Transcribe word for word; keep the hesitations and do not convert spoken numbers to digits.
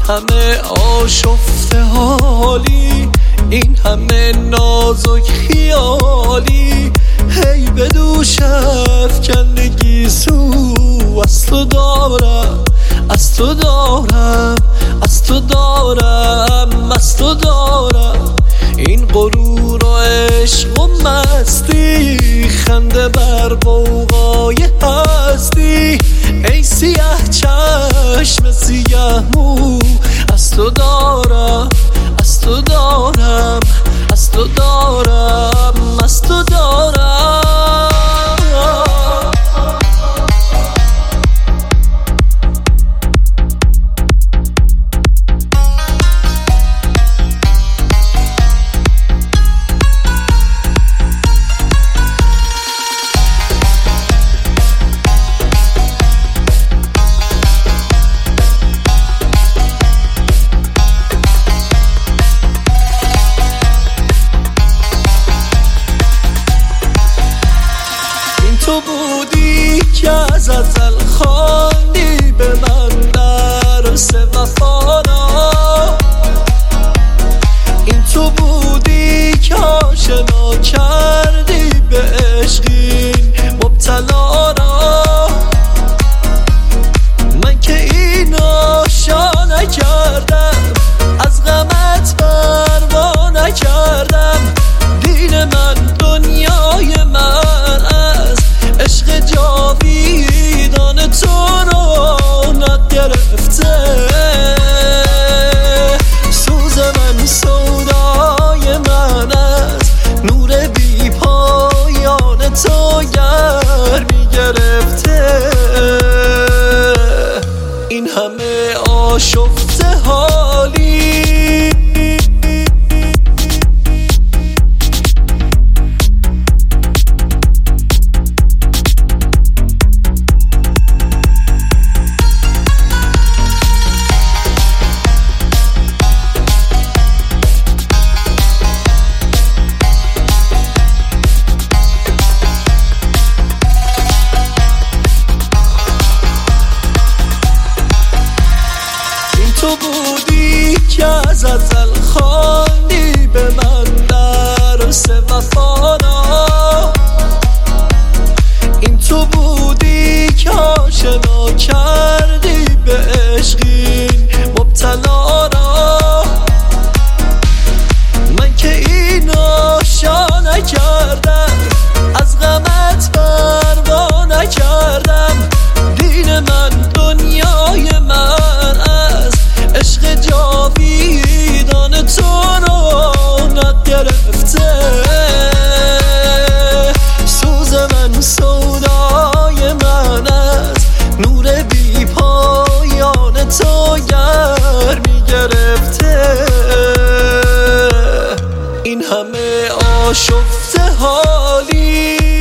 همه آشفته حالی، این همه نازک خیالی، هی به دوش افکندگی سو از تو دارم، از تو دارم، از تو دارم، از تو دارم. این غرور و عشق و مستی، خنده بر غوغای هستی، ای سیه چشم سیه مو، از تو دارم، از تو دارم، از تو دارم، از تو دارم. تو بودی که از ازل خواندی به من درس وفانا، این تو بودی که آشنا کردی به عشقین مبتلا را. من که این آشا نکردم، از غمت پروا نکردم، دین من دنیای من عشق جاویدان تو رونق گرفته. سوز من سودای من از نور بی پایان تو گرمی گرفته. این همه آشفته حالی، تو بودی که از ازل خواندی به من درس وفانا، این تو بودی که آشنا کردی به عشقین مبتلا را. من که این آشا نکردم، از غمت پروا نکردم، دین من دنیای من عشق جاویدان تو رونق گرفته. سوز من سودای من از نور بی پایان تو گرمی گرفته. این همه آشفته حالی،